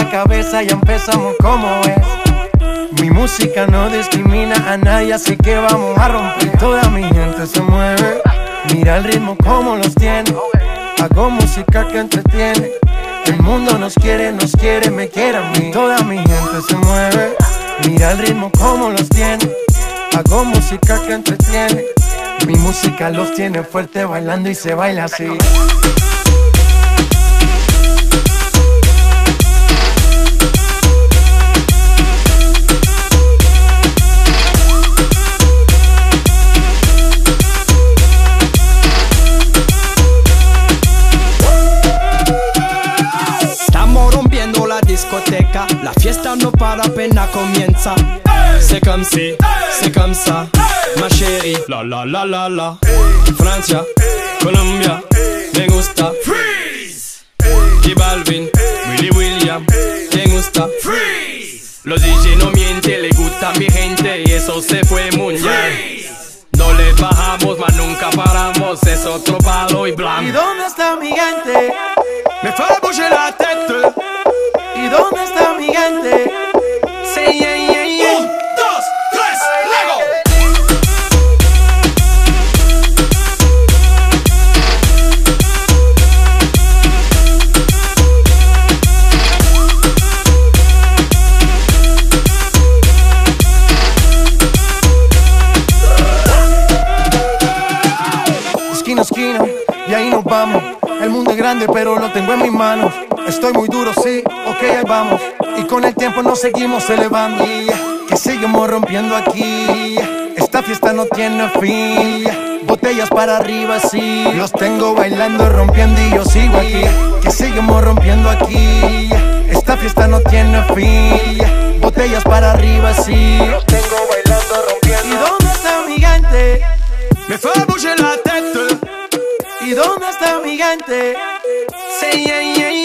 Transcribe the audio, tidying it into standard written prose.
la cabeza, ya empezamos como es. Mi música no discrimina a nadie, así que vamos a romper. Toda mi gente se mueve, mira el ritmo como los tiene. Hago música que entretiene. El mundo nos quiere, me quiere a mí. Toda mi gente se mueve, mira el ritmo como los tiene. Hago música que entretiene. Mi música los tiene fuerte bailando y se baila así. Discoteca, la fiesta no para, apenas comienza. C'est comme si, c'est comme ça, ma chérie. La la la la la. Francia, Colombia, me gusta. Freeze. J Balvin, Willy William, me gusta. Freeze. Los DJ no mienten, le gusta a mi gente y eso se fue mundial. No le bajamos, mas nunca paramos, es otro palo y blanco. ¿Y dónde está mi gente? Me fait bouger la tête. ¿Y dónde está mi gente? Say yeah, yeah, yeah. 1, 2, 3, Lego. Esquina a esquina, y ahí nos vamos. El mundo es grande, pero lo tengo en mis manos. Estoy muy duro, sí, ok, ahí vamos. Y con el tiempo nos seguimos elevando. Que seguimos rompiendo aquí. Esta fiesta no tiene fin. Botellas para arriba, sí. Los tengo bailando, rompiendo y yo sigo aquí. Que seguimos rompiendo aquí. Esta fiesta no tiene fin. Botellas para arriba, sí. Los tengo bailando, rompiendo. ¿Y dónde está mi gente? Me fait bouger la tête. ¿Y dónde está mi gente? Say yeah, yeah,